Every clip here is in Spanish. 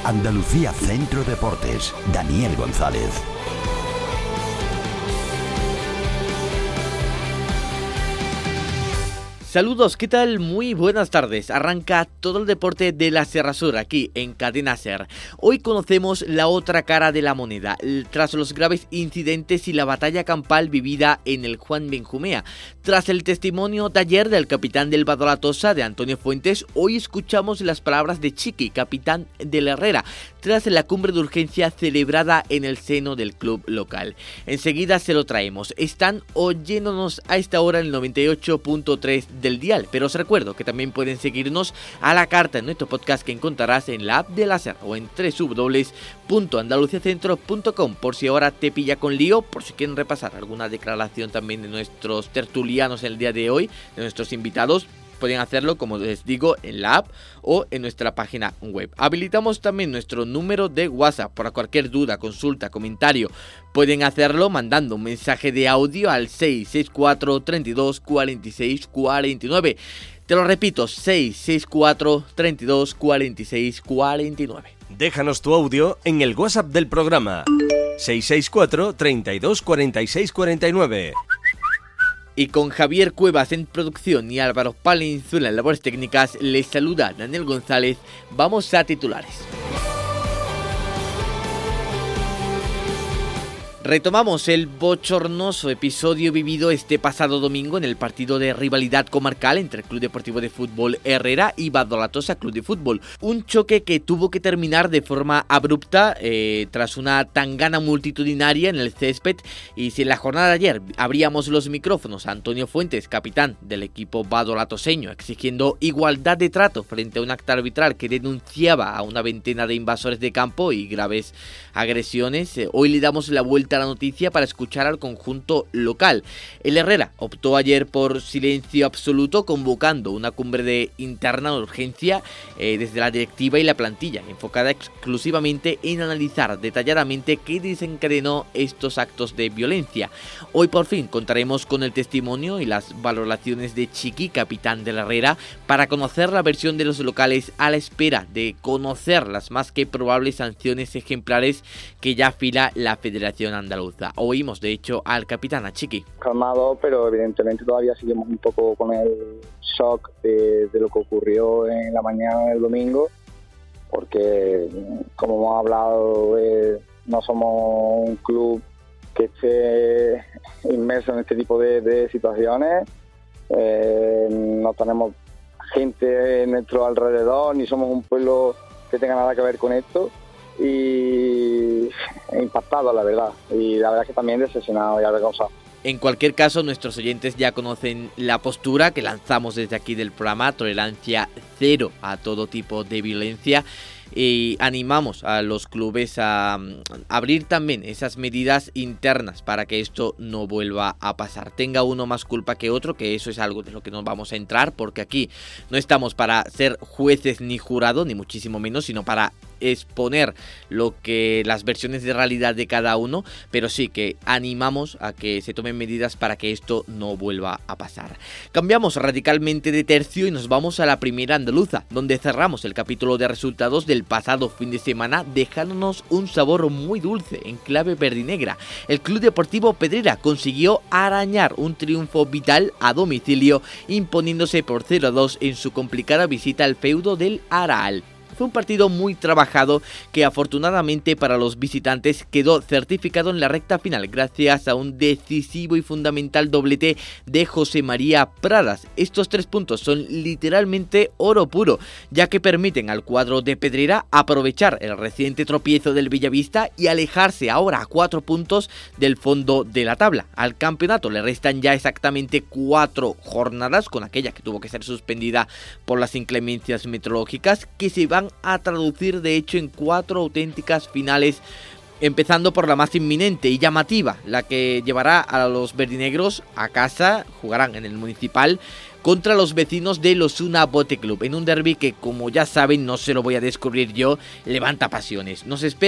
Andalucía Centro Deportes, Daniel González. Saludos, ¿qué tal? Muy buenas tardes. Arranca todo el deporte de la Sierra Sur aquí en Cadena Ser. Hoy conocemos la otra cara de la moneda, tras los graves incidentes y la batalla campal vivida en el Juan Benjumea. Tras el testimonio de ayer del capitán del Badalatosa, de Antonio Fuentes, hoy escuchamos las palabras de Chiqui, capitán del Herrera, tras la cumbre de urgencia celebrada en el seno del club local. Enseguida se lo traemos. Están oyéndonos a esta hora en el 98.3 del dial, pero os recuerdo que también pueden seguirnos a la carta en nuestro podcast que encontrarás en la app de la SER o en www.andaluciacentro.com, por si ahora te pilla con lío, por si quieren repasar alguna declaración también de nuestros tertulianos el día de hoy, de nuestros invitados. Pueden hacerlo, como les digo, en la app o en nuestra página web. Habilitamos también nuestro número de WhatsApp para cualquier duda, consulta, comentario. Pueden hacerlo mandando un mensaje de audio al 664 32 46 49. Te lo repito, 664 32 46 49. Déjanos tu audio en el WhatsApp del programa 664 32 46 49. Y con Javier Cuevas en producción y Álvaro Palenzuela en labores técnicas, les saluda Daniel González. Vamos a titulares. Retomamos el bochornoso episodio vivido este pasado domingo en el partido de rivalidad comarcal entre el Club Deportivo de Fútbol Herrera y Badalatosa Club de Fútbol. Un choque que tuvo que terminar de forma abrupta tras una tangana multitudinaria en el césped. Y si en la jornada de ayer abríamos los micrófonos a Antonio Fuentes, capitán del equipo badalatoseño, exigiendo igualdad de trato frente a un acto arbitral que denunciaba a una veintena de invasores de campo y graves agresiones, hoy le damos la vuelta a la noticia para escuchar al conjunto local. El Herrera optó ayer por silencio absoluto, convocando una cumbre interna de urgencia desde la directiva y la plantilla, enfocada exclusivamente en analizar detalladamente qué desencadenó estos actos de violencia. Hoy por fin contaremos con el testimonio y las valoraciones de Chiqui, capitán del Herrera, para conocer la versión de los locales a la espera de conocer las más que probables sanciones ejemplares que ya afila la Federación Andaluza. Oímos de hecho al capitán, a Chiqui. Calmado, pero evidentemente todavía seguimos un poco con el shock de lo que ocurrió en la mañana del domingo, porque como hemos hablado, no somos un club que esté inmerso en este tipo de situaciones, no tenemos gente en nuestro alrededor, ni somos un pueblo que tenga nada que ver con esto. Y impactado, la verdad, y la verdad es que también decepcionado y avergonzado. En cualquier caso, nuestros oyentes ya conocen la postura que lanzamos desde aquí del programa: tolerancia cero a todo tipo de violencia. Y animamos a los clubes a abrir también esas medidas internas para que esto no vuelva a pasar. Tenga uno más culpa que otro, que eso es algo de lo que nos vamos a entrar, porque aquí no estamos para ser jueces ni jurado, ni muchísimo menos, sino para exponer las versiones de realidad de cada uno, pero sí que animamos a que se tomen medidas para que esto no vuelva a pasar. Cambiamos radicalmente de tercio y nos vamos a la primera andaluza, donde cerramos el capítulo de resultados del pasado fin de semana, dejándonos un sabor muy dulce en clave verdinegra. El Club Deportivo Pedrera consiguió arañar un triunfo vital a domicilio, imponiéndose por 0-2 en su complicada visita al feudo del Araal. Fue un partido muy trabajado que afortunadamente para los visitantes quedó certificado en la recta final gracias a un decisivo y fundamental doblete de José María Pradas. Estos 3 puntos son literalmente oro puro, ya que permiten al cuadro de Pedrera aprovechar el reciente tropiezo del Bellavista y alejarse ahora a 4 puntos del fondo de la tabla. Al campeonato le restan ya exactamente 4 jornadas, con aquella que tuvo que ser suspendida por las inclemencias meteorológicas, que se van a traducir de hecho en 4 auténticas finales, empezando por la más inminente y llamativa, la que llevará a los verdinegros a casa. Jugarán en el Municipal contra los vecinos del Osuna Bote Club, en un derbi que, como ya saben, no se lo voy a descubrir yo, levanta pasiones. Nos espera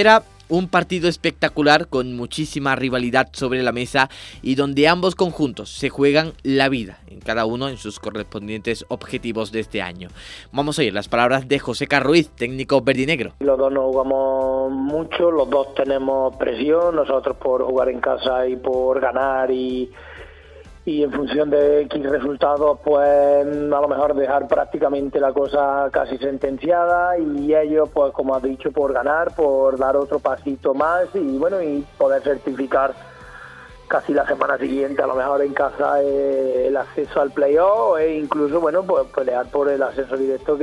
Un partido espectacular con muchísima rivalidad sobre la mesa y donde ambos conjuntos se juegan la vida, en cada uno en sus correspondientes objetivos de este año. Vamos a oír las palabras de José Ruiz, técnico verdinegro. Los dos no jugamos mucho, los dos tenemos presión, nosotros por jugar en casa y por ganar y en función de X resultados, pues a lo mejor dejar prácticamente la cosa casi sentenciada, y ellos, pues como has dicho, por ganar, por dar otro pasito más y bueno, y poder certificar casi la semana siguiente, a lo mejor en casa, el acceso al playoff e incluso, bueno, pues pelear por el ascenso directo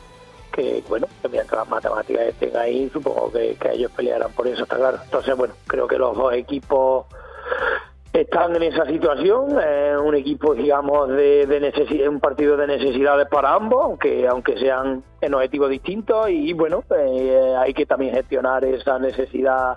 que bueno, que mientras las matemáticas estén ahí, supongo que ellos pelearán por eso, está claro. Entonces, bueno, creo que los dos equipos están en esa situación, un equipo, digamos, de necesidad, un partido de necesidades para ambos, aunque sean en objetivos distintos, y bueno, hay que también gestionar esa necesidad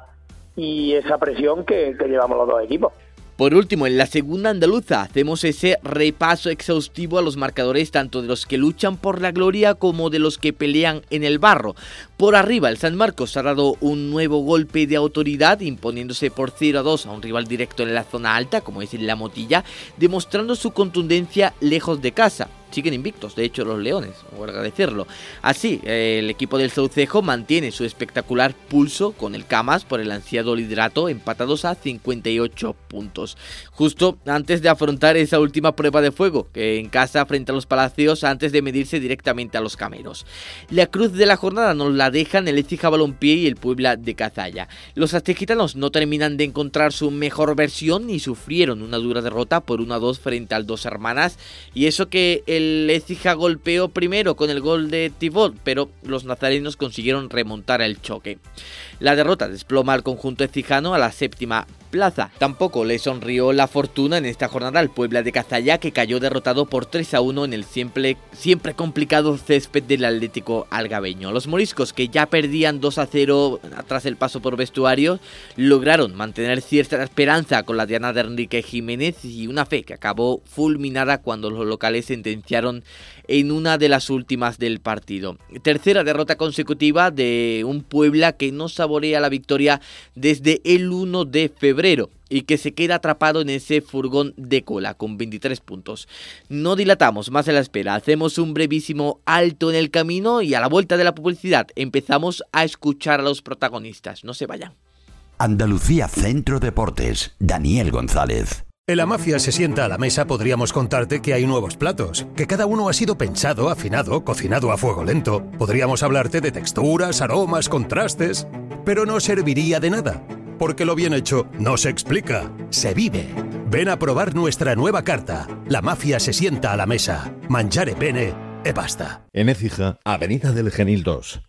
y esa presión que llevamos los dos equipos. Por último, en la segunda andaluza hacemos ese repaso exhaustivo a los marcadores tanto de los que luchan por la gloria como de los que pelean en el barro. Por arriba, el San Marcos ha dado un nuevo golpe de autoridad, imponiéndose por 0-2 a un rival directo en la zona alta, como es la Motilla, demostrando su contundencia lejos de casa. Siguen invictos, de hecho, los leones, por agradecerlo. Así, el equipo del Saucejo mantiene su espectacular pulso con el Camas por el ansiado liderato, empatados a 58 puntos. Justo antes de afrontar esa última prueba de fuego, que en casa frente a los Palacios, antes de medirse directamente a los Cameros. La cruz de la jornada nos la dejan el Écija Balompié y el Puebla de Cazalla. Los aztecitanos no terminan de encontrar su mejor versión y sufrieron una dura derrota por 1-2 frente al Dos Hermanas, y eso que el Écija golpeó primero con el gol de Tibot, pero los nazarenos consiguieron remontar el choque. La derrota desploma al conjunto ecijano a la séptima plaza. Tampoco le sonrió la fortuna en esta jornada al Puebla de Cazalla, que cayó derrotado por 3-1 en el siempre complicado césped del Atlético Algabeño. Los moriscos, que ya perdían 2-0 tras el paso por vestuario, lograron mantener cierta esperanza con la diana de Enrique Jiménez y una fe que acabó fulminada cuando los locales sentenciaron en una de las últimas del partido. Tercera derrota consecutiva de un Puebla que no saborea la victoria desde el 1 de febrero y que se queda atrapado en ese furgón de cola con 23 puntos. No dilatamos más en la espera, hacemos un brevísimo alto en el camino y a la vuelta de la publicidad empezamos a escuchar a los protagonistas. No se vayan. Andalucía Centro Deportes, Daniel González. En La Mafia se sienta a la mesa podríamos contarte que hay nuevos platos, que cada uno ha sido pensado, afinado, cocinado a fuego lento. Podríamos hablarte de texturas, aromas, contrastes, pero no serviría de nada, porque lo bien hecho no se explica, se vive. Ven a probar nuestra nueva carta. La Mafia se sienta a la mesa. Mangiare bene e basta. En Écija, Avenida del Genil 2.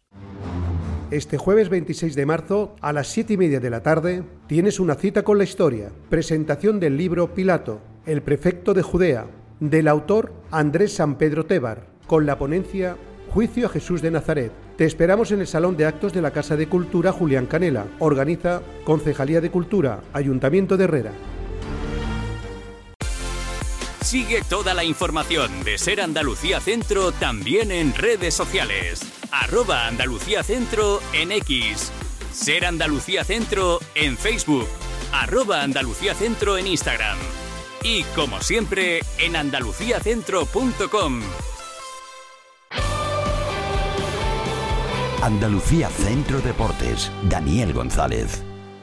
Este jueves 26 de marzo, a las 7:30 de la tarde, tienes una cita con la historia. Presentación del libro Pilato, el prefecto de Judea, del autor Andrés San Pedro Tébar, con la ponencia Juicio a Jesús de Nazaret. Te esperamos en el Salón de Actos de la Casa de Cultura Julián Canela. Organiza Concejalía de Cultura, Ayuntamiento de Herrera. Sigue toda la información de Ser Andalucía Centro también en redes sociales. @Andalucía Centro en X. Ser Andalucía Centro en Facebook. @Andalucía Centro en Instagram. Y como siempre, en andaluciacentro.com. Andalucía Centro Deportes, Daniel González.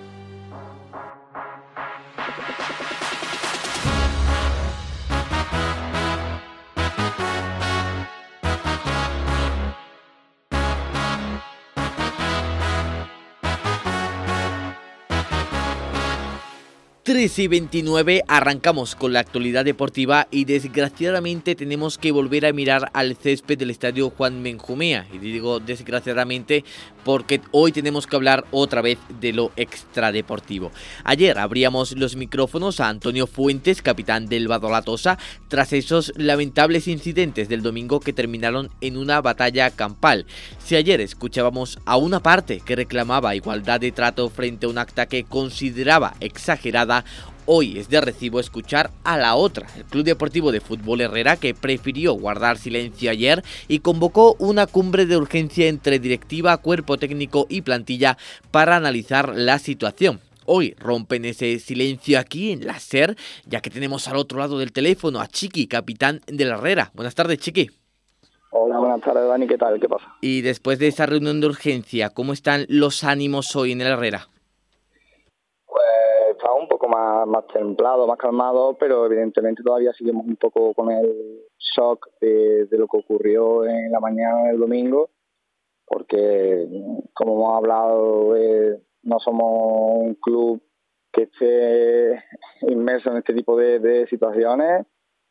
y 13:29, arrancamos con la actualidad deportiva y desgraciadamente tenemos que volver a mirar al césped del estadio Juan Benjumea. Y digo desgraciadamente porque hoy tenemos que hablar otra vez de lo extradeportivo. Ayer abríamos los micrófonos a Antonio Fuentes, capitán del Badalatosa, tras esos lamentables incidentes del domingo que terminaron en una batalla campal. Si ayer escuchábamos a una parte que reclamaba igualdad de trato frente a un acta que consideraba exagerada, hoy es de recibo escuchar a la otra, el Club Deportivo de Fútbol Herrera, que prefirió guardar silencio ayer y convocó una cumbre de urgencia entre directiva, cuerpo técnico y plantilla para analizar la situación. Hoy rompen ese silencio aquí en la SER, ya que tenemos al otro lado del teléfono a Chiqui, capitán de la Herrera. Buenas tardes, Chiqui. Hola, buenas tardes, Dani, ¿qué tal? ¿Qué pasa? Y después de esa reunión de urgencia, ¿cómo están los ánimos hoy en el Herrera? Pues está un poco más templado, más calmado, pero evidentemente todavía seguimos un poco con el shock de lo que ocurrió en la mañana del domingo, porque, como hemos hablado, no somos un club que esté inmerso en este tipo de situaciones.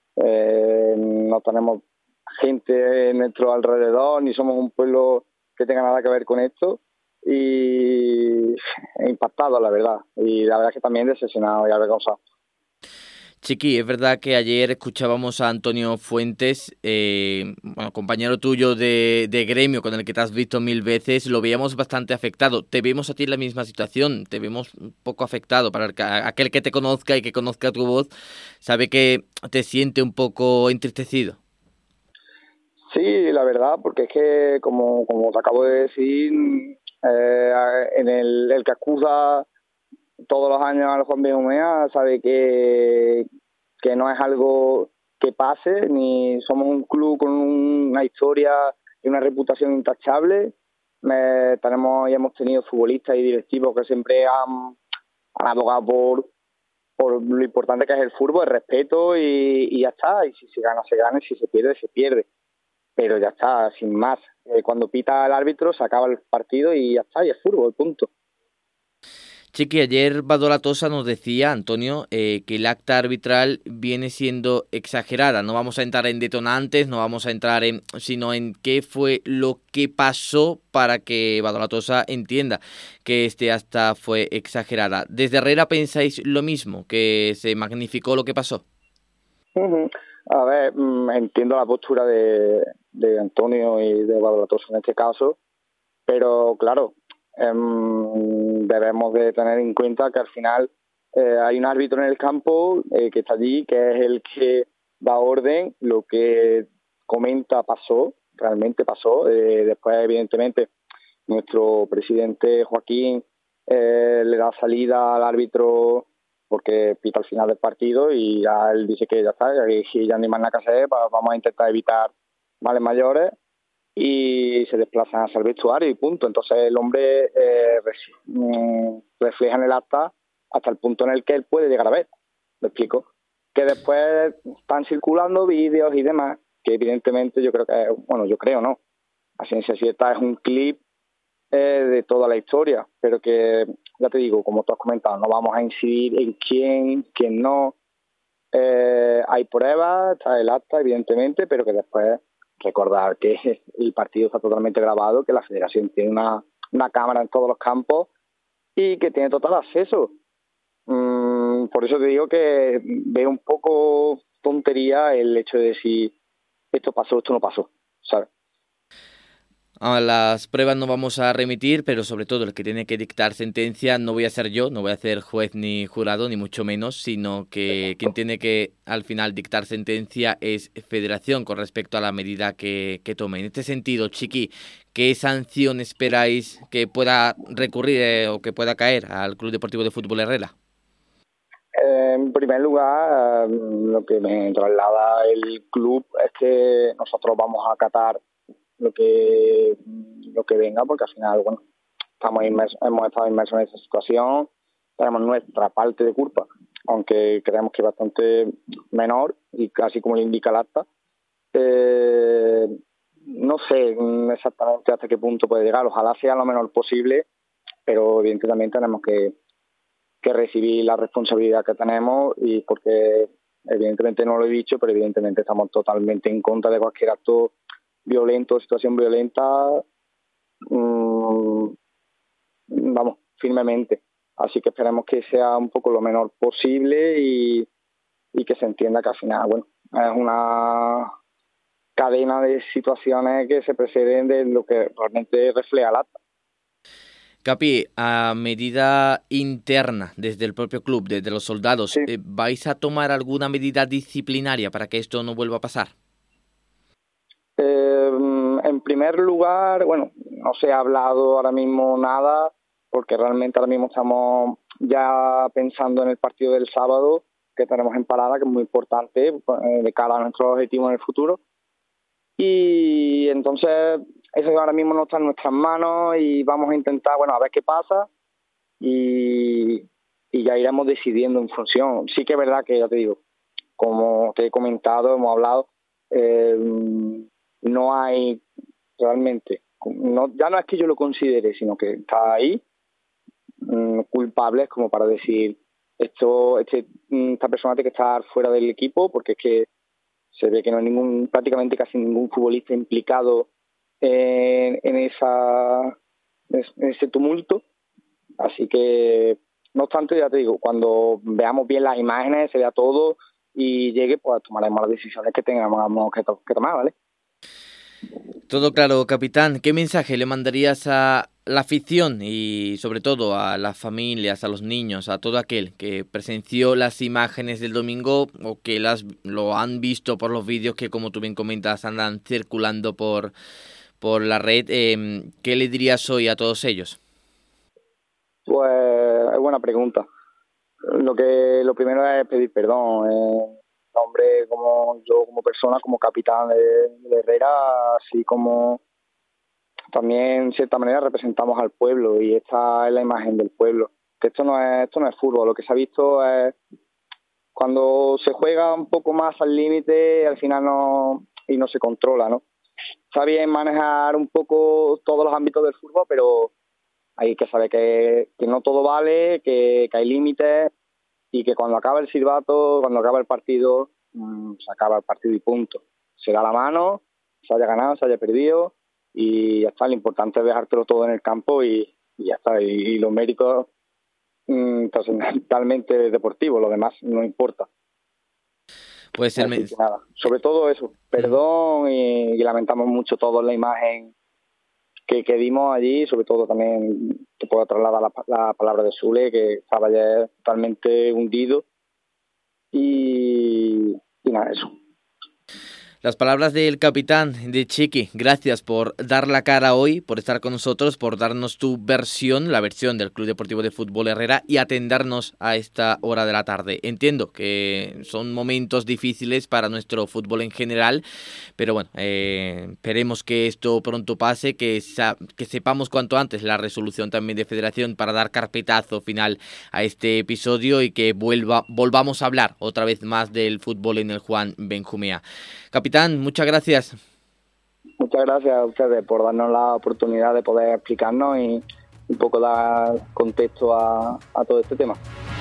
No tenemos gente en nuestro alrededor, ni somos un pueblo que tenga nada que ver con esto. Y impactado, la verdad. Y la verdad es que también decepcionado y avergonzado. Chiqui, es verdad que ayer escuchábamos a Antonio Fuentes, compañero tuyo de gremio con el que te has visto 1000 veces, lo veíamos bastante afectado. Te vemos a ti en la misma situación, te vemos un poco afectado. Para aquel que te conozca y que conozca tu voz, sabe que te siente un poco entristecido. Sí, la verdad, porque es que, como te acabo de decir, en el que acusa todos los años al Juan Benjumea sabe que no es algo que pase, ni somos un club con una historia y una reputación intachable. Tenemos y hemos tenido futbolistas y directivos que siempre han abogado por lo importante que es el fútbol, el respeto y ya está. Y si se gana, se gana, y si se pierde, se pierde. Pero ya está, sin más. Cuando pita el árbitro se acaba el partido y ya está, y es fútbol, punto. Chiqui, ayer Badora Tosa nos decía, Antonio, que el acta arbitral viene siendo exagerada. No vamos a entrar en detonantes, no vamos a entrar sino en qué fue lo que pasó para que Badora Tosa entienda que este acta fue exagerada. ¿Desde Herrera pensáis lo mismo, que se magnificó lo que pasó? A ver, entiendo la postura de Antonio y de Badora Tosa en este caso, pero claro, debemos de tener en cuenta que al final hay un árbitro en el campo que está allí, que es el que da orden. Lo que comenta pasó, realmente pasó. Después, evidentemente, nuestro presidente Joaquín le da salida al árbitro porque pita al final del partido y ya él dice que ya está, y ya no hay más nada que hacer, vamos a intentar evitar males mayores. Y se desplazan hacia el vestuario y punto. Entonces el hombre refleja en el acta hasta el punto en el que él puede llegar a ver. ¿Me explico? Que después están circulando vídeos y demás, que evidentemente yo creo no. A ciencia cierta es un clip de toda la historia, pero que, ya te digo, como tú has comentado, no vamos a incidir en quién no. Hay pruebas, está el acta, evidentemente, pero que después recordar que el partido está totalmente grabado, que la federación tiene una cámara en todos los campos y que tiene total acceso. Por eso te digo que veo un poco tontería el hecho de decir esto pasó, esto no pasó, ¿sabes? A las pruebas no vamos a remitir, pero sobre todo el que tiene que dictar sentencia no voy a ser yo, no voy a ser juez ni jurado, ni mucho menos, sino que quien tiene que al final dictar sentencia es Federación con respecto a la medida que tome. En este sentido, Chiqui, ¿qué sanción esperáis que pueda recurrir o que pueda caer al Club Deportivo de Fútbol Herrera? En primer lugar, lo que me traslada el club es que nosotros vamos a acatar lo que venga, porque al final, bueno, hemos estado inmersos en esa situación, tenemos nuestra parte de culpa, aunque creemos que es bastante menor y casi como le indica el acta. No sé exactamente hasta qué punto puede llegar, ojalá sea lo menor posible, pero evidentemente tenemos que recibir la responsabilidad que tenemos, y porque evidentemente no lo he dicho, pero evidentemente estamos totalmente en contra de cualquier acto violento, situación violenta, vamos, firmemente. Así que esperemos que sea un poco lo menor posible y que se entienda que al final, bueno, es una cadena de situaciones que se preceden de lo que realmente refleja el acta. Capi, a medida interna desde el propio club, desde los soldados, Sí. ¿vais a tomar alguna medida disciplinaria para que esto no vuelva a pasar? En primer lugar, bueno, no se ha hablado ahora mismo nada, porque realmente ahora mismo estamos ya pensando en el partido del sábado que tenemos en Parada, que es muy importante de cara a nuestros objetivos en el futuro. Y entonces eso ahora mismo no está en nuestras manos y vamos a intentar, bueno, a ver qué pasa y ya iremos decidiendo en función. Sí que es verdad que, ya te digo, como te he comentado, hemos hablado, no hay realmente, ya no es que yo lo considere, sino que está ahí culpables como para decir esta persona tiene que estar fuera del equipo, porque es que se ve que no hay prácticamente casi ningún futbolista implicado en ese tumulto. Así que, no obstante, ya te digo, cuando veamos bien las imágenes, se vea todo y llegue, pues tomaremos las decisiones que tengamos que tomar, ¿vale? Todo claro, capitán. ¿Qué mensaje le mandarías a la afición y sobre todo a las familias, a los niños, a todo aquel que presenció las imágenes del domingo o que lo han visto por los vídeos que, como tú bien comentas, andan circulando por la red? ¿Qué le dirías hoy a todos ellos? Pues es buena pregunta. Lo primero es pedir perdón. Hombre, como yo, como persona, como capitán de Herrera, así como también, en cierta manera, representamos al pueblo y esta es la imagen del pueblo. Que esto no es fútbol, lo que se ha visto es cuando se juega un poco más al límite, al final no se controla, ¿no? Está bien manejar un poco todos los ámbitos del fútbol, pero hay que saber que no todo vale, que hay límites y que cuando acaba el silbato, cuando acaba el partido, se acaba el partido y punto. Se da la mano, se haya ganado, se haya perdido y ya está. Lo importante es dejártelo todo en el campo y ya está. Y los méritos trascendentalmente deportivos, lo demás no importa. Pues nada, sobre todo eso, perdón y lamentamos mucho todos la imagen que dimos allí, sobre todo también te puedo trasladar la palabra de Sule, que estaba ya totalmente hundido y nada, eso. Las palabras del capitán de Chiqui, gracias por dar la cara hoy, por estar con nosotros, por darnos tu versión, la versión del Club Deportivo de Fútbol Herrera y atendernos a esta hora de la tarde. Entiendo que son momentos difíciles para nuestro fútbol en general, pero bueno, esperemos que esto pronto pase, que sepamos cuanto antes la resolución también de Federación para dar carpetazo final a este episodio y que volvamos a hablar otra vez más del fútbol en el Juan Benjumea. Capitán, muchas gracias. Muchas gracias a ustedes por darnos la oportunidad de poder explicarnos y un poco dar contexto a todo este tema.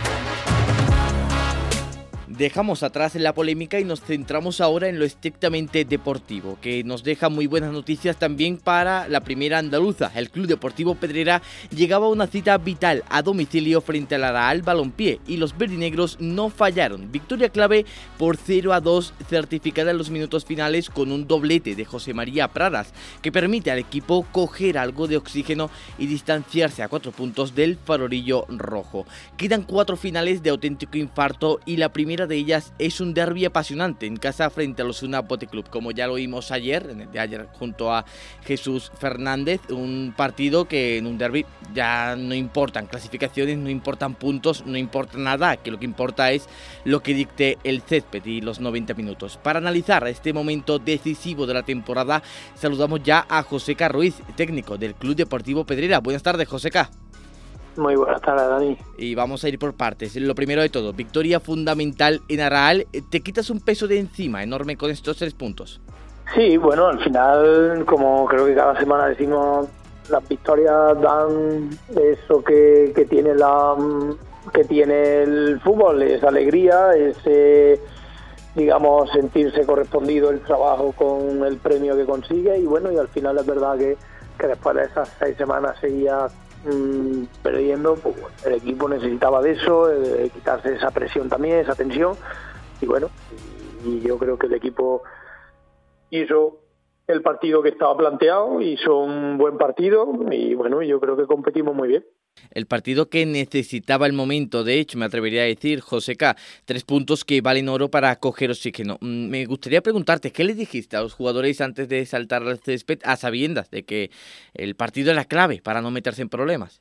Dejamos atrás la polémica y nos centramos ahora en lo estrictamente deportivo, que nos deja muy buenas noticias también para la primera andaluza. El Club Deportivo Pedrera llegaba a una cita vital a domicilio frente al Araal Balompié y los verdinegros no fallaron. Victoria clave por 0-2 certificada en los minutos finales con un doblete de José María Pradas que permite al equipo coger algo de oxígeno y distanciarse a 4 puntos del Farorillo rojo. Quedan 4 finales de auténtico infarto y la primera de ellas es un derbi apasionante en casa frente a los Osuna Bote Club, como ya lo vimos ayer, en el de ayer junto a Jesús Fernández, un partido que en un derbi ya no importan clasificaciones, no importan puntos, no importa nada, que lo que importa es lo que dicte el césped y los 90 minutos. Para analizar este momento decisivo de la temporada, saludamos ya a Joseca Ruiz, técnico del Club Deportivo Pedrera. Buenas tardes, Joseca. Muy buenas tardes, Dani. Y vamos a ir por partes. Lo primero de todo, victoria fundamental en Araal. ¿Te quitas un peso de encima enorme con estos 3 puntos? Sí, bueno, al final, como creo que cada semana decimos, las victorias dan eso que tiene que tiene el fútbol, esa alegría, ese, digamos, sentirse correspondido el trabajo con el premio que consigue. Y bueno, y al final es verdad que después de esas 6 semanas seguía perdiendo, pues el equipo necesitaba de eso, quitarse esa presión también, esa tensión, y bueno, y yo creo que el equipo hizo el partido que estaba planteado, hizo un buen partido y bueno, yo creo que competimos muy bien. El partido que necesitaba el momento, de hecho, me atrevería a decir, José K, 3 puntos que valen oro para coger oxígeno. Me gustaría preguntarte, ¿qué les dijiste a los jugadores antes de saltar al césped a sabiendas de que el partido era clave para no meterse en problemas?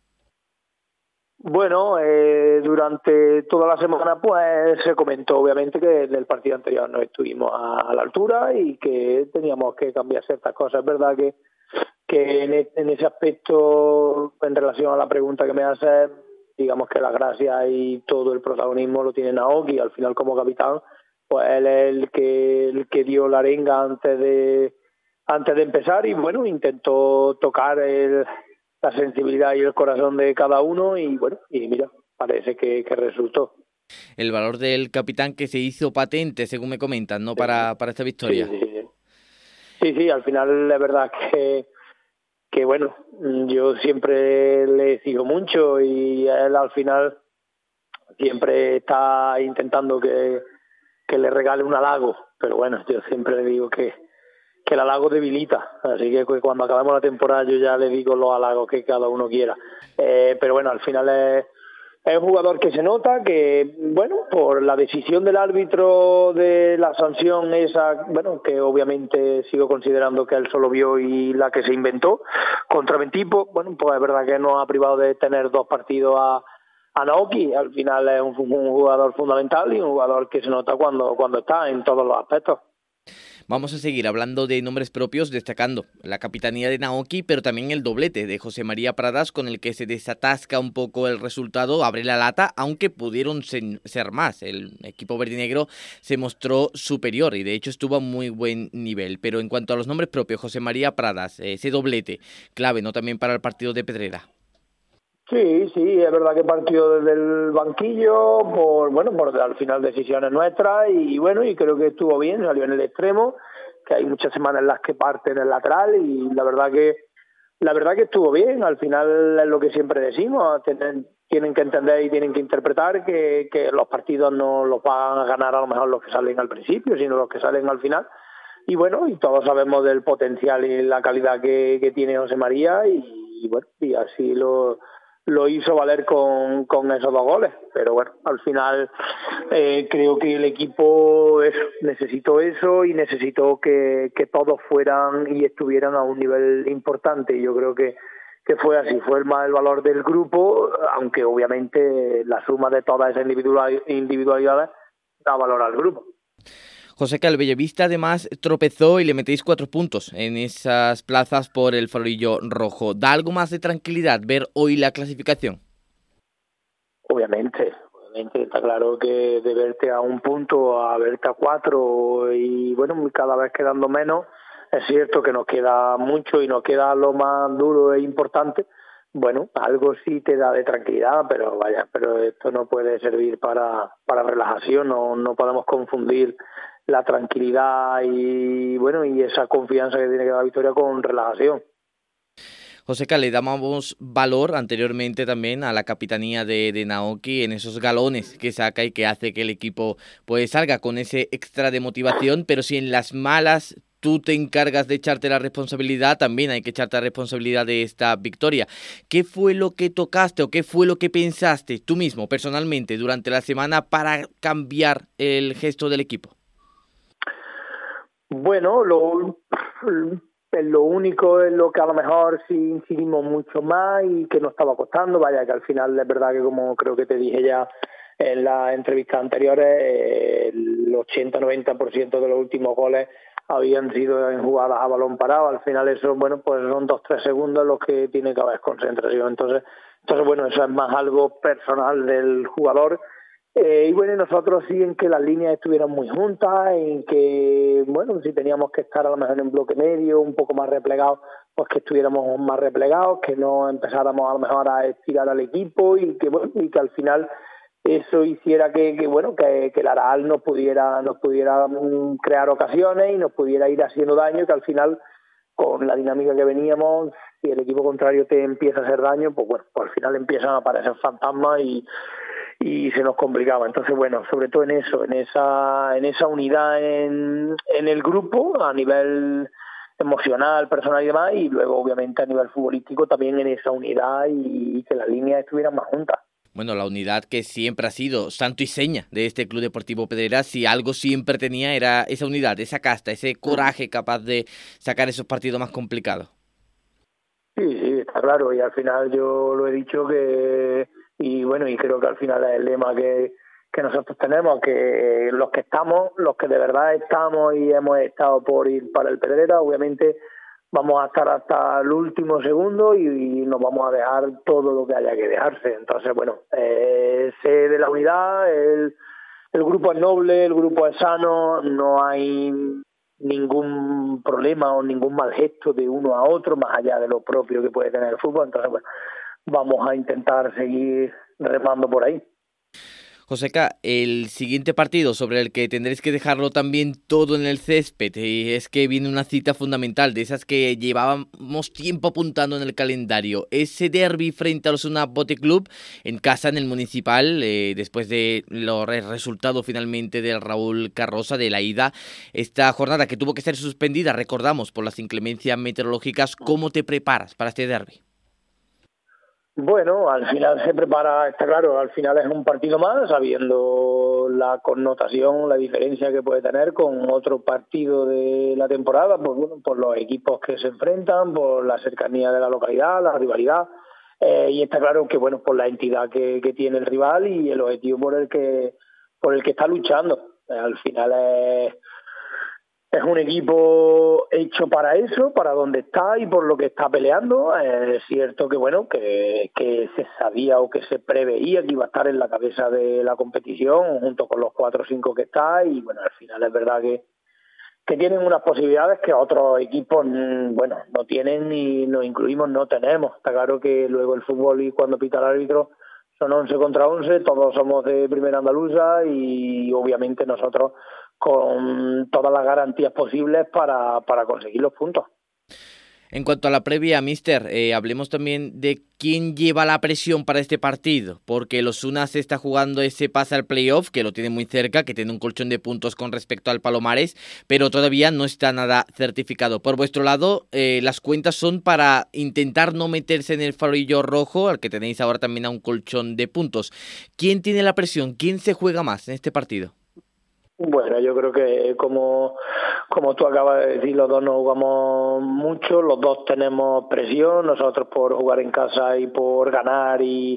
Bueno, durante toda la semana pues se comentó obviamente que en el partido anterior no estuvimos a la altura y que teníamos que cambiar ciertas cosas. Es verdad que en ese aspecto, en relación a la pregunta que me haces, digamos que la gracia y todo el protagonismo lo tiene Naoki. Al final, como capitán, pues él es el que dio la arenga antes de empezar y bueno, intentó tocar la sensibilidad y el corazón de cada uno y bueno, y mira, parece que resultó. El valor del capitán que se hizo patente, según me comentan, ¿no? Para esta victoria. Sí, al final es verdad que bueno, yo siempre le sigo mucho y él al final siempre está intentando que le regale un halago, pero bueno, yo siempre le digo que el halago debilita, así que cuando acabemos la temporada yo ya le digo los halagos que cada uno quiera, pero bueno, al final es un jugador que se nota que, bueno, por la decisión del árbitro de la sanción esa, bueno, que obviamente sigo considerando que él solo vio y la que se inventó contra Mentipo, bueno, pues es verdad que nos ha privado de tener 2 partidos a Naoki. Al final es un jugador fundamental y un jugador que se nota cuando está en todos los aspectos. Vamos a seguir hablando de nombres propios, destacando la capitanía de Naoki, pero también el doblete de José María Pradas, con el que se desatasca un poco el resultado, abre la lata, aunque pudieron ser más. El equipo verdinegro se mostró superior y de hecho estuvo a muy buen nivel. Pero en cuanto a los nombres propios, José María Pradas, ese doblete, clave, ¿no? También para el partido de Pedrera. Sí, es verdad que partió desde el banquillo por al final decisiones nuestras y bueno, y creo que estuvo bien, salió en el extremo, que hay muchas semanas en las que parte en el lateral y la verdad que estuvo bien. Al final es lo que siempre decimos, tienen que entender y tienen que interpretar que los partidos no los van a ganar a lo mejor los que salen al principio, sino los que salen al final. Y bueno, y todos sabemos del potencial y la calidad que tiene José María y bueno, y así lo hizo valer con esos 2 goles, pero bueno, al final creo que el equipo necesitó eso y necesitó que todos fueran y estuvieran a un nivel importante y yo creo que fue así, fue el valor del grupo, aunque obviamente la suma de todas esas individualidades da valor al grupo. José K, el Bellavista además tropezó y le metéis 4 puntos en esas plazas por el farolillo rojo. ¿Da algo más de tranquilidad ver hoy la clasificación? Obviamente está claro que de verte a 1 punto a verte a 4 y bueno, cada vez quedando menos, es cierto que nos queda mucho y nos queda lo más duro e importante. Bueno, algo sí te da de tranquilidad, pero esto no puede servir para relajación, no podemos confundir la tranquilidad y bueno, y esa confianza que tiene que dar la victoria con relajación. José K, le damos valor anteriormente también a la capitanía de Naoki en esos galones que saca y que hace que el equipo pues salga con ese extra de motivación, pero si en las malas tú te encargas de echarte la responsabilidad, también hay que echarte la responsabilidad de esta victoria. ¿Qué fue lo que tocaste o qué fue lo que pensaste tú mismo personalmente durante la semana para cambiar el gesto del equipo? Bueno, lo único es lo que a lo mejor sí incidimos mucho más y que nos estaba costando, que al final es verdad que como creo que te dije ya en las entrevistas anteriores, el 80-90% de los últimos goles habían sido en jugadas a balón parado. Al final eso, bueno, pues son 2-3 segundos los que tiene que haber concentración. Entonces bueno, eso es más algo personal del jugador. Y bueno, nosotros sí en que las líneas estuvieran muy juntas, en que, bueno, si teníamos que estar a lo mejor en bloque medio, un poco más replegados, pues que estuviéramos más replegados, que no empezáramos a lo mejor a estirar al equipo y que, bueno, y que al final eso hiciera que el Araal nos pudiera crear ocasiones y nos pudiera ir haciendo daño, que al final, con la dinámica que veníamos, si el equipo contrario te empieza a hacer daño, pues bueno, pues al final empiezan a aparecer fantasmas y se nos complicaba. Entonces, bueno, sobre todo en eso, en esa unidad en el grupo, a nivel emocional, personal y demás, y luego obviamente a nivel futbolístico también en esa unidad y que las líneas estuvieran más juntas. Bueno, la unidad que siempre ha sido santo y seña de este Club Deportivo Pedreras, si algo siempre tenía era esa unidad, esa casta, ese coraje capaz de sacar esos partidos más complicados. Sí, está claro, y al final yo lo he dicho y creo que al final es el lema que nosotros tenemos, que los que de verdad estamos y hemos estado por ir para el Pedreras, obviamente vamos a estar hasta el último segundo y nos vamos a dejar todo lo que haya que dejarse. Entonces, sé de la unidad, el grupo es noble, el grupo es sano, no hay ningún problema o ningún mal gesto de uno a otro, más allá de lo propio que puede tener el fútbol. Entonces, vamos a intentar seguir remando por ahí. Joseca, el siguiente partido sobre el que tendréis que dejarlo también todo en el césped, es que viene una cita fundamental, de esas que llevábamos tiempo apuntando en el calendario. Ese derbi frente a Osasuna Bote Club en casa, en el Municipal, después de los resultados finalmente del Raúl Carroza de la ida. Esta jornada que tuvo que ser suspendida, recordamos, por las inclemencias meteorológicas. ¿Cómo te preparas para este derbi? Bueno, al final se prepara, está claro, al final es un partido más, sabiendo la connotación, la diferencia que puede tener con otro partido de la temporada, por los equipos que se enfrentan, por la cercanía de la localidad, la rivalidad, y está claro que por la entidad que tiene el rival y el objetivo por el que está luchando. Al final es un equipo hecho para eso, para donde está y por lo que está peleando. Es cierto que se sabía o que se preveía que iba a estar en la cabeza de la competición junto con los 4 o 5 que está, y al final es verdad que tienen unas posibilidades que otros equipos no tienen, y nos incluimos, no tenemos. Está claro que luego el fútbol, y cuando pita el árbitro, son 11 contra 11, todos somos de primera andaluza y obviamente nosotros con todas las garantías posibles para conseguir los puntos. En cuanto a la previa, Mister, hablemos también de quién lleva la presión para este partido, porque el Osasuna se está jugando ese pase al playoff, que lo tiene muy cerca, que tiene un colchón de puntos con respecto al Palomares, pero todavía no está nada certificado. Por vuestro lado, las cuentas son para intentar no meterse en el farolillo rojo, al que tenéis ahora también a un colchón de puntos. ¿Quién tiene la presión? ¿Quién se juega más en este partido? Bueno, yo creo que como tú acabas de decir, los dos no jugamos mucho, los dos tenemos presión, nosotros por jugar en casa y por ganar y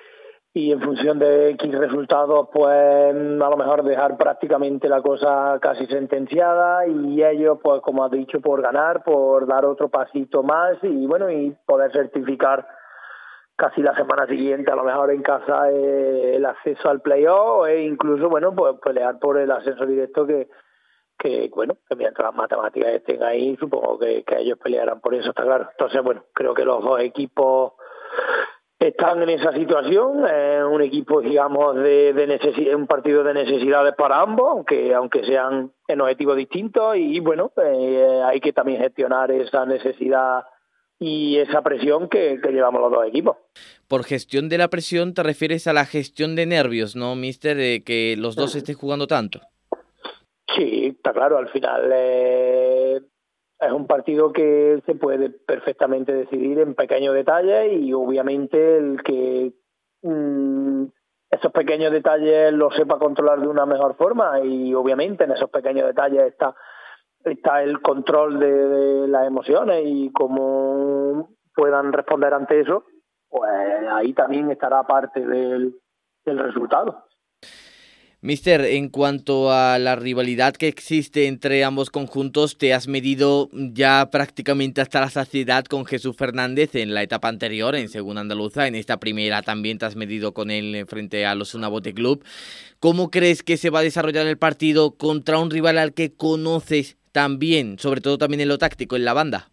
en función de X resultados, pues a lo mejor dejar prácticamente la cosa casi sentenciada, y ellos, pues como has dicho, por ganar, por dar otro pasito más y poder certificar casi la semana siguiente, a lo mejor en casa, el acceso al playoff, e incluso pues pelear por el ascenso directo, que mientras las matemáticas estén ahí, supongo que ellos pelearán por eso, está claro. Entonces, creo que los dos equipos están en esa situación. Un equipo, digamos, de un partido de necesidades para ambos, aunque sean en objetivos distintos, y hay que también gestionar esa necesidad y esa presión que llevamos los dos equipos. Por gestión de la presión te refieres a la gestión de nervios, ¿no, Mister? De que los dos estén jugando tanto. Sí, está claro, al final es un partido que se puede perfectamente decidir en pequeños detalles, y obviamente el que esos pequeños detalles los sepa controlar de una mejor forma, y obviamente en esos pequeños detalles está el control de las emociones y cómo puedan responder ante eso, pues ahí también estará parte del resultado. Mister, en cuanto a la rivalidad que existe entre ambos conjuntos, te has medido ya prácticamente hasta la saciedad con Jesús Fernández en la etapa anterior, en Segunda Andaluza. En esta primera también te has medido con él frente a los Osasuna Bote Club. ¿Cómo crees que se va a desarrollar el partido contra un rival al que conoces también, sobre todo también en lo táctico, en la banda?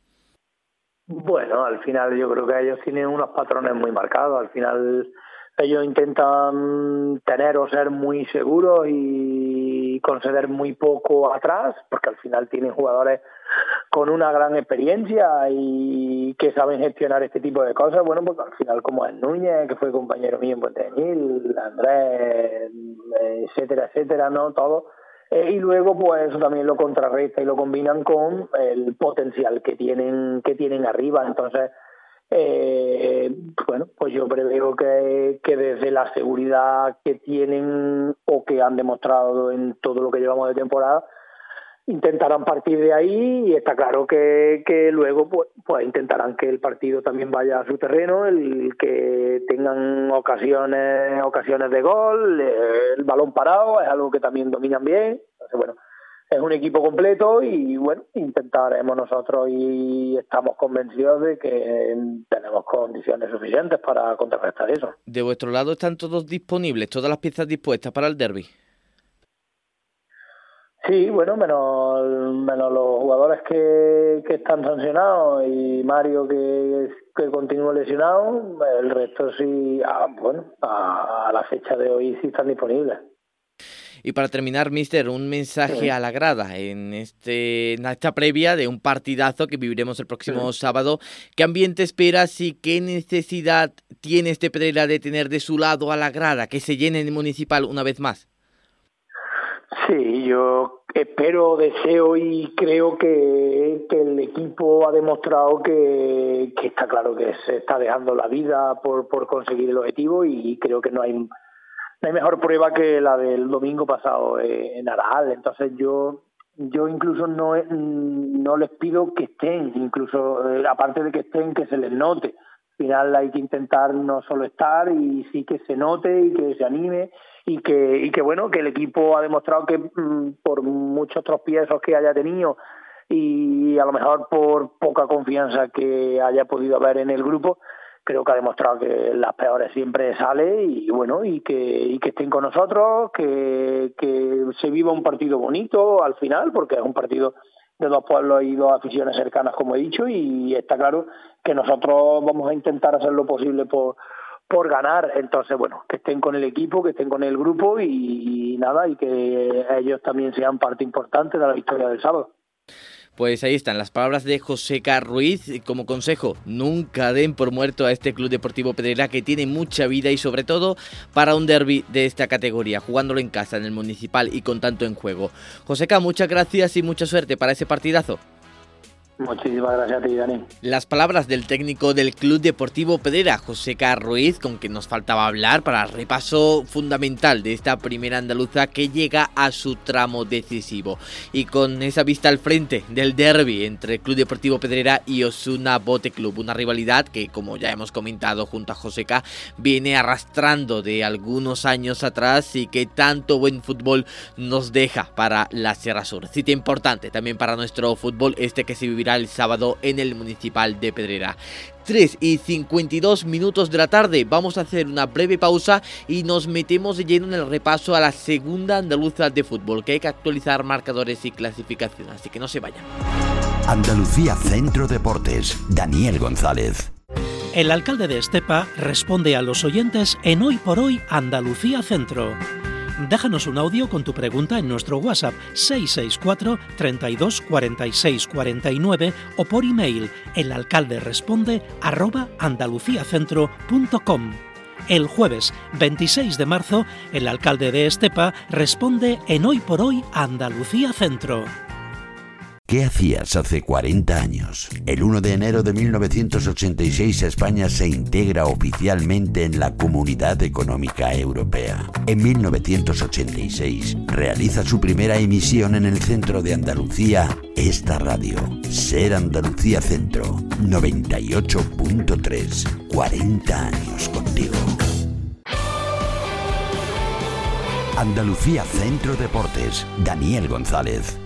Bueno, al final yo creo que ellos tienen unos patrones muy marcados. Al final ellos intentan tener o ser muy seguros y conceder muy poco atrás, porque al final tienen jugadores con una gran experiencia y que saben gestionar este tipo de cosas. Pues al final, como es Núñez, que fue compañero mío en Puente Genil, Andrés, etcétera, ¿no? Todo. y luego pues eso también lo contrarresta y lo combinan con el potencial que tienen arriba. Entonces bueno, pues yo preveo que desde la seguridad que tienen o que han demostrado en todo lo que llevamos de temporada, intentarán partir de ahí, y está claro que luego pues intentarán que el partido también vaya a su terreno, el que tengan ocasiones de gol, el balón parado es algo que también dominan bien. Entonces, bueno, es un equipo completo y bueno, intentaremos nosotros, y estamos convencidos de que tenemos condiciones suficientes para contrarrestar eso. De vuestro lado están todos disponibles, todas las piezas dispuestas para el derbi. Sí, bueno, menos los jugadores que están sancionados y Mario que continúa lesionado. El resto sí, a la fecha de hoy sí están disponibles. Y para terminar, míster, un mensaje a la grada en esta previa de un partidazo que viviremos el próximo sábado. ¿Qué ambiente esperas y qué necesidad tiene Pedrera de tener de su lado a la grada, que se llene el Municipal una vez más? Sí, yo espero, deseo y creo que el equipo ha demostrado que está claro que se está dejando la vida por conseguir el objetivo, y creo que no hay mejor prueba que la del domingo pasado en Aral. Entonces yo incluso no les pido que estén, incluso aparte de que estén, que se les note. Al final hay que intentar no solo estar, y sí que se note y que se anime, y que bueno, que el equipo ha demostrado que por muchos tropiezos que haya tenido y a lo mejor por poca confianza que haya podido haber en el grupo, creo que ha demostrado que las peores siempre sale, y bueno, y que estén con nosotros, que se viva un partido bonito al final, porque es un partido de dos pueblos y dos aficiones cercanas, como he dicho, y está claro que nosotros vamos a intentar hacer lo posible por ganar. Entonces, bueno, que estén con el equipo, que estén con el grupo y nada, y que ellos también sean parte importante de la victoria del sábado. Pues ahí están las palabras de Joseca Ruiz. Como consejo, nunca den por muerto a este Club Deportivo Pedrera, que tiene mucha vida, y sobre todo para un derbi de esta categoría, jugándolo en casa, en el Municipal y con tanto en juego. Joseca, muchas gracias y mucha suerte para ese partidazo. Muchísimas gracias a ti, Dani. Las palabras del técnico del Club Deportivo Pedrera, Joseca Ruiz, con quien nos faltaba hablar para el repaso fundamental de esta primera andaluza que llega a su tramo decisivo. Y con esa vista al frente del derbi entre el Club Deportivo Pedrera y Osuna Bote Club, una rivalidad que, como ya hemos comentado junto a Joseca, viene arrastrando de algunos años atrás y que tanto buen fútbol nos deja para la Sierra Sur. Cita importante también para nuestro fútbol que se vivirá el sábado en el Municipal de Pedrera. 3:52 de la tarde. Vamos a hacer una breve pausa y nos metemos de lleno en el repaso a la segunda andaluza de fútbol, que hay que actualizar marcadores y clasificación, así que no se vayan. Andalucía Centro Deportes, Daniel González. El alcalde de Estepa responde a los oyentes en Hoy por Hoy Andalucía Centro. Déjanos un audio con tu pregunta en nuestro WhatsApp 664 32 46 49 o por email elalcalderesponde@andaluciacentro.com. El jueves 26 de marzo, el alcalde de Estepa responde en Hoy por Hoy Andalucía Centro. ¿Qué hacías hace 40 años? El 1 de enero de 1986 España se integra oficialmente en la Comunidad Económica Europea. En 1986 realiza su primera emisión en el centro de Andalucía esta radio. Ser Andalucía Centro 98.3. 40 años contigo. Andalucía Centro Deportes, Daniel González.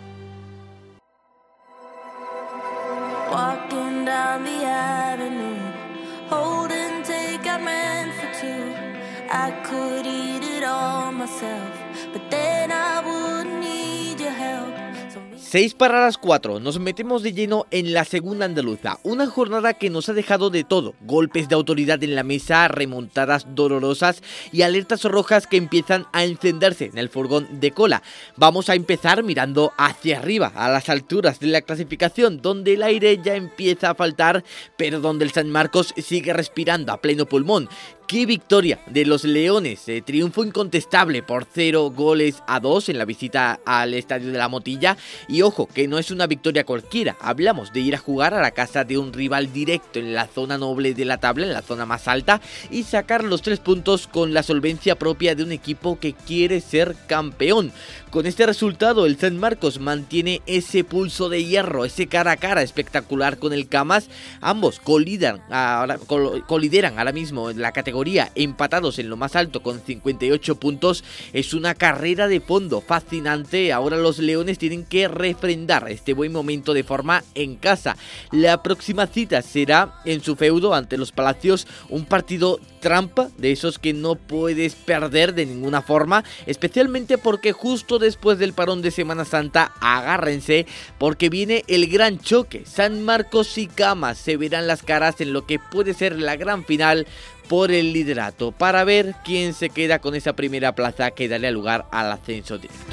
Walking down the avenue, holding take I meant for two. I could eat it all myself, but then I wouldn't need your help. 6 para las 4, nos metemos de lleno en la segunda andaluza, una jornada que nos ha dejado de todo, golpes de autoridad en la mesa, remontadas dolorosas y alertas rojas que empiezan a encenderse en el furgón de cola. Vamos a empezar mirando hacia arriba, a las alturas de la clasificación, donde el aire ya empieza a faltar, pero donde el San Marcos sigue respirando a pleno pulmón. ¡Qué victoria de los Leones! Triunfo incontestable por 0-2 en la visita al Estadio de la Motilla. Y ojo, que no es una victoria cualquiera. Hablamos de ir a jugar a la casa de un rival directo en la zona noble de la tabla, en la zona más alta, y sacar los 3 puntos con la solvencia propia de un equipo que quiere ser campeón. Con este resultado, el San Marcos mantiene ese pulso de hierro, ese cara a cara espectacular con el Camas. Ambos colideran ahora mismo en la categoría, empatados en lo más alto con 58 puntos. Es una carrera de fondo fascinante. Ahora los Leones tienen que refrendar este buen momento de forma en casa. La próxima cita será en su feudo ante los Palacios, un partido trampa, de esos que no puedes perder de ninguna forma, especialmente porque justo después del parón de Semana Santa, agárrense, porque viene el gran choque. San Marcos y Camas se verán las caras en lo que puede ser la gran final por el liderato, para ver quién se queda con esa primera plaza que dará lugar al ascenso directo.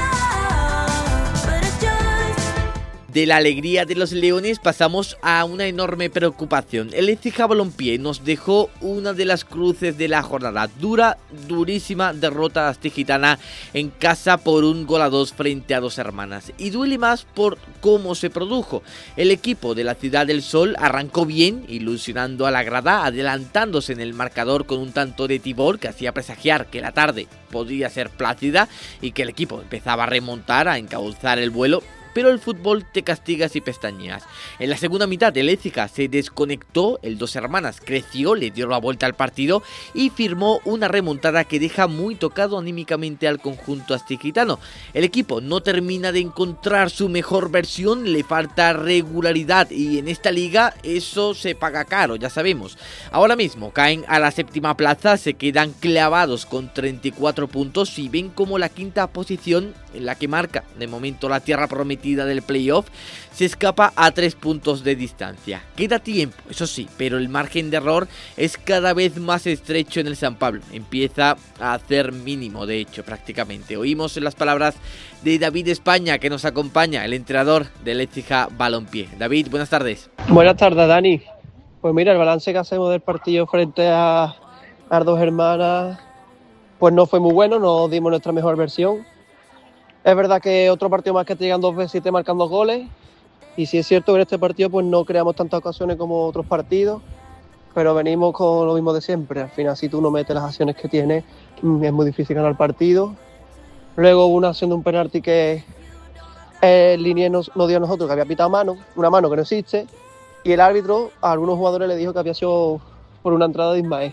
De la alegría de los Leones pasamos a una enorme preocupación. El Écija Balompié nos dejó una de las cruces de la jornada. Durísima derrota astigitana en casa por 1-2 frente a Dos Hermanas. Y duele más por cómo se produjo. El equipo de la Ciudad del Sol arrancó bien, ilusionando a la grada, adelantándose en el marcador con un tanto de Tibor que hacía presagiar que la tarde podría ser plácida y que el equipo empezaba a remontar, a encauzar el vuelo. Pero el fútbol te castiga si pestañeas. En la segunda mitad el Écija se desconectó, el Dos Hermanas creció, le dio la vuelta al partido y firmó una remontada que deja muy tocado anímicamente al conjunto astigitano. El equipo no termina de encontrar su mejor versión, le falta regularidad y en esta liga eso se paga caro, ya sabemos. Ahora mismo caen a la 7ª plaza, se quedan clavados con 34 puntos y ven como la 5ª posición, en la que marca de momento la tierra prometida del playoff, se escapa a 3 puntos de distancia. Queda tiempo, eso sí, pero el margen de error es cada vez más estrecho en el San Pablo. Empieza a hacer mínimo, de hecho, prácticamente. Oímos las palabras de David España, que nos acompaña, el entrenador del Écija Balompié. David, buenas tardes. Buenas tardes, Dani. Pues mira, el balance que hacemos del partido frente a Dos Hermanas pues no fue muy bueno, no dimos nuestra mejor versión. Es verdad que otro partido más que te llegan 2 veces y te marcan 2 goles. Y sí es cierto que en este partido pues no creamos tantas ocasiones como otros partidos, pero venimos con lo mismo de siempre. Al final, si tú no metes las acciones que tienes, es muy difícil ganar el partido. Luego hubo una acción de un penalti que el linier nos dio a nosotros, que había pitado una mano que no existe, y el árbitro a algunos jugadores le dijo que había sido por una entrada de Ismael.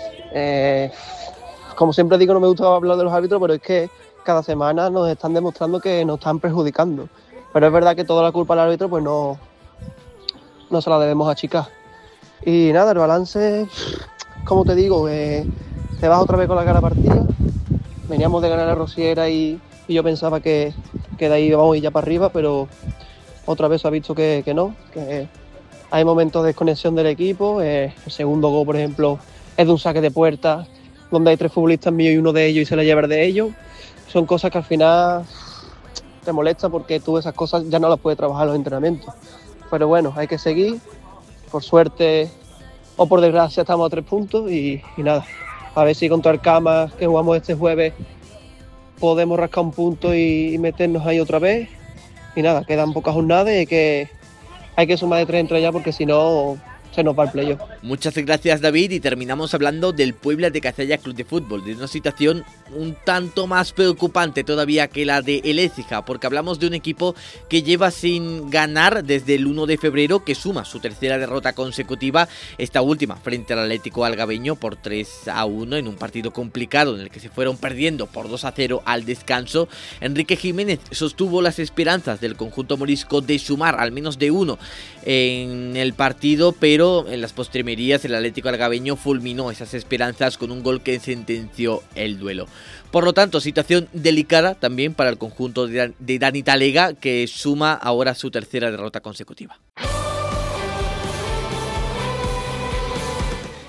Como siempre digo, no me gusta hablar de los árbitros, pero es que cada semana nos están demostrando que nos están perjudicando. Pero es verdad que toda la culpa al árbitro pues no se la debemos achicar. Y nada, el balance, como te digo, te vas otra vez con la cara partida. Veníamos de ganar a Rosiera y yo pensaba que de ahí vamos a ir ya para arriba, pero otra vez se ha visto que no, que hay momentos de desconexión del equipo. El segundo gol, por ejemplo, es de un saque de puerta, donde hay 3 futbolistas míos y uno de ellos y se la lleva de ellos. Son cosas que al final te molestan porque tú esas cosas ya no las puedes trabajar en los entrenamientos. Pero bueno, hay que seguir. Por suerte o por desgracia estamos a 3 puntos y nada. A ver si contra el Camas, que jugamos este jueves, podemos rascar un punto y meternos ahí otra vez. Y nada, quedan pocas jornadas y hay que sumar de 3 entre ya porque si no se nos va el playoff. Muchas gracias, David, y terminamos hablando del Puebla de Cazalla Club de Fútbol, de una situación un tanto más preocupante todavía que la de el Écija, porque hablamos de un equipo que lleva sin ganar desde el 1 de febrero, que suma su 3ª derrota consecutiva, esta última frente al Atlético Algabeño por 3-1 en un partido complicado en el que se fueron perdiendo por 2-0 al descanso. Enrique Jiménez sostuvo las esperanzas del conjunto morisco de sumar al menos de 1 en el partido, pero en las postrimerías el Atlético Algabeño fulminó esas esperanzas con un gol que sentenció el duelo. Por lo tanto, situación delicada también para el conjunto de Dani Talega, que suma ahora su 3ª derrota consecutiva.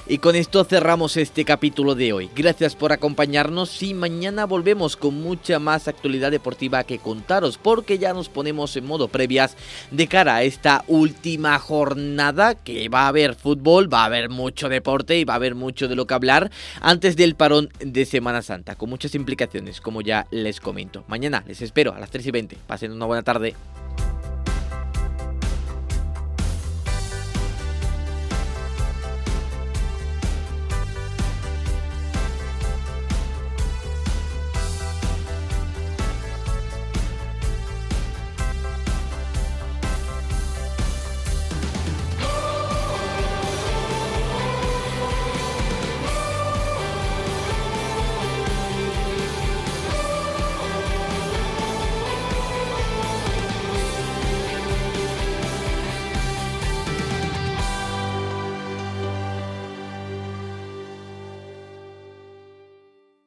Y con esto cerramos este capítulo de hoy. Gracias por acompañarnos y mañana volvemos con mucha más actualidad deportiva que contaros, porque ya nos ponemos en modo previas de cara a esta última jornada, que va a haber fútbol, va a haber mucho deporte y va a haber mucho de lo que hablar antes del parón de Semana Santa, con muchas implicaciones, como ya les comento. Mañana les espero a las 3:20. Pasen una buena tarde.